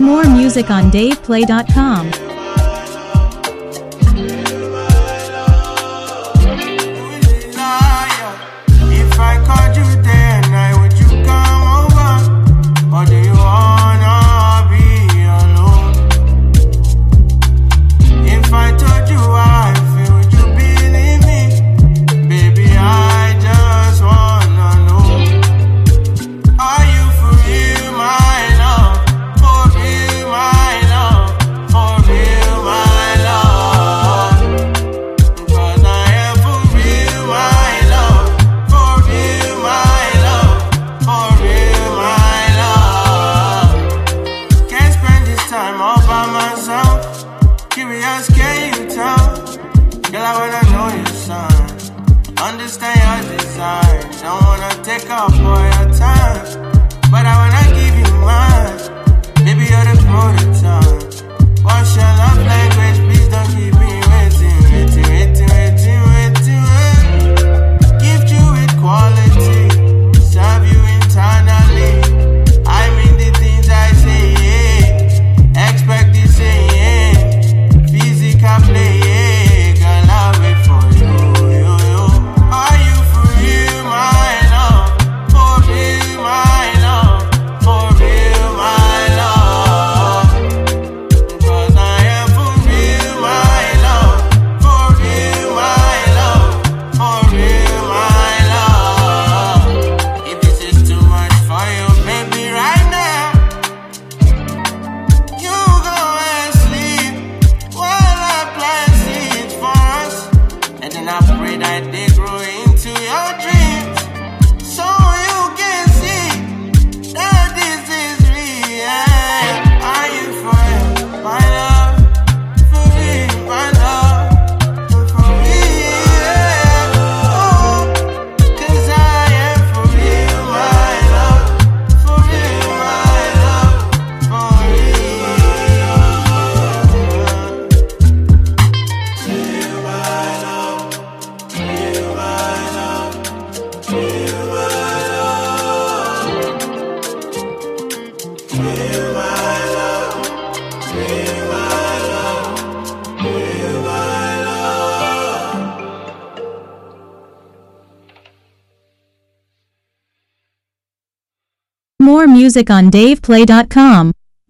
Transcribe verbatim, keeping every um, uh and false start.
More music on dave play dot com. Curious, can you tell? Girl, I wanna know your sign, understand your design. Don't wanna take up all your time, but I wanna give you mine. Baby, you're the prototype. What's your love language? Please don't keep me waiting, waiting, waiting, waiting, waiting, waiting. Gift you with quality, serve you internally. I mean the things I say, yeah. Expect the same, yeah. Physical play, yeah. Girl, I'll wait for you, yo, yo. Are you for real, my love? For real, my love? For real, my love? Cause I am for real, my love. For real, my love. For real, my love. If this is too much for you, baby, right now, you go and sleep while I plant seeds for us. And then I pray that they grow into your dreams, so you can see that this is real. Are you for real, my love? For real, my love? For real, oh, cause I am for real, my love. For real, my love. For real. More music on dave play dot com.